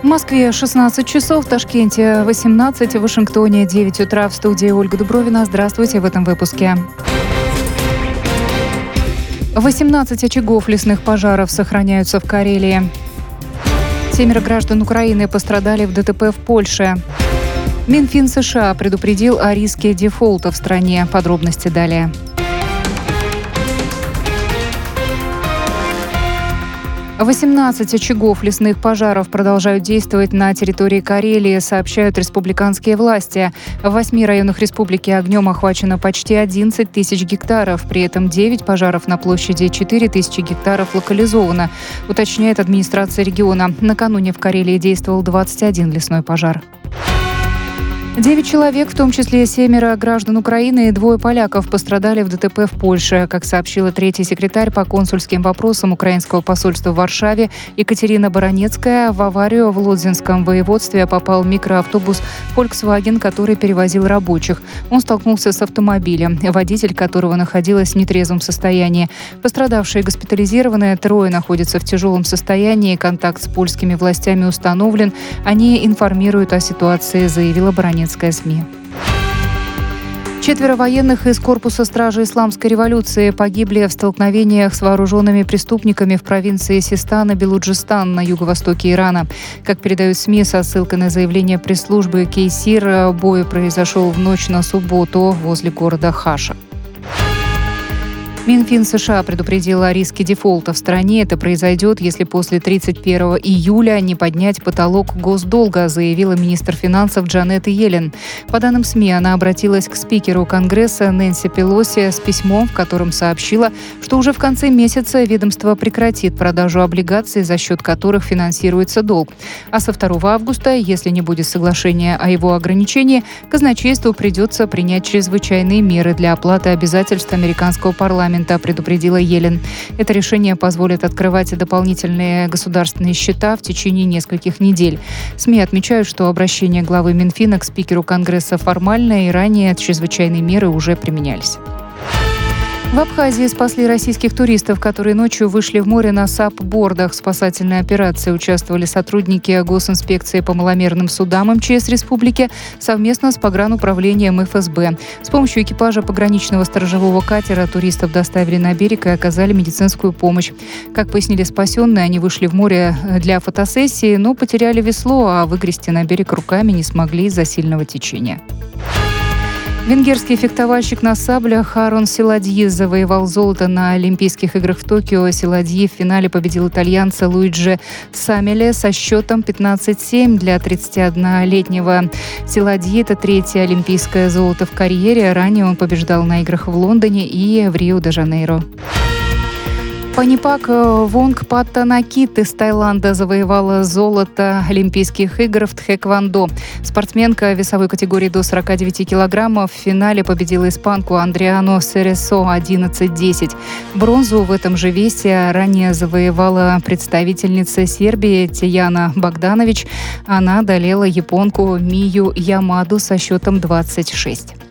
Москве 16 часов, в Ташкенте 18, в Вашингтоне 9 утра. В студии Ольга Дубровина. Здравствуйте в этом выпуске. 18 очагов лесных пожаров сохраняются в Карелии. 7 граждан Украины пострадали в ДТП в Польше. Минфин США предупредил о риске дефолта в стране. Подробности далее. 18 очагов лесных пожаров продолжают действовать на территории Карелии, сообщают республиканские власти. В 8 районах республики огнем охвачено почти 11 тысяч гектаров. При этом 9 пожаров на площади 4 тысячи гектаров локализовано, уточняет администрация региона. Накануне в Карелии действовал 21 лесной пожар. 9 человек, в том числе 7 граждан Украины и 2 поляков, пострадали в ДТП в Польше. Как сообщила третий секретарь по консульским вопросам украинского посольства в Варшаве Екатерина Баранецкая, в аварию в Лодзинском воеводстве попал микроавтобус Volkswagen, который перевозил рабочих. Он столкнулся с автомобилем, водитель которого находился в нетрезвом состоянии. Пострадавшие госпитализированы, 3 находятся в тяжелом состоянии. Контакт с польскими властями установлен. Они информируют о ситуации, заявила Баранецкая СМИ. 4 военных из корпуса стражи Исламской революции погибли в столкновениях с вооруженными преступниками в провинции Систан и Белуджистан на юго-востоке Ирана. Как передают СМИ со ссылкой на заявление пресс-службы Кейсир, бой произошел в ночь на субботу возле города Хаша. Минфин США предупредил о риске дефолта в стране. Это произойдет, если после 31 июля не поднять потолок госдолга, заявила министр финансов Джанет Йеллен. По данным СМИ, она обратилась к спикеру Конгресса Нэнси Пелоси с письмом, в котором сообщила, что уже в конце месяца ведомство прекратит продажу облигаций, за счет которых финансируется долг. А со 2 августа, если не будет соглашения о его ограничении, казначейству придется принять чрезвычайные меры для оплаты обязательств американского парламента, предупредила Йеллен. Это решение позволит открывать дополнительные государственные счета в течение нескольких недель. СМИ отмечают, что обращение главы Минфина к спикеру Конгресса формальное, и ранее чрезвычайные меры уже применялись. В Абхазии спасли российских туристов, которые ночью вышли в море на САП-бордах. В спасательной операции участвовали сотрудники Госинспекции по маломерным судам МЧС Республики совместно с погрануправлением ФСБ. С помощью экипажа пограничного сторожевого катера туристов доставили на берег и оказали медицинскую помощь. Как пояснили спасенные, они вышли в море для фотосессии, но потеряли весло, а выгрести на берег руками не смогли из-за сильного течения. Венгерский фехтовальщик на саблях Арон Силадьи завоевал золото на Олимпийских играх в Токио. Силадьи в финале победил итальянца Луиджи Самеле со счетом 15-7 для 31-летнего. Силадьи – это 3-е олимпийское золото в карьере. Ранее он побеждал на играх в Лондоне и в Рио-де-Жанейро. Панипак Вонгпаттанакит из Таиланда завоевала золото Олимпийских игр в тхэквондо. Спортсменка весовой категории до 49 килограммов в финале победила испанку Андриану Сересо 11-10. Бронзу в этом же весе ранее завоевала представительница Сербии Тияна Богданович. Она одолела японку Мию Ямаду со счетом 26.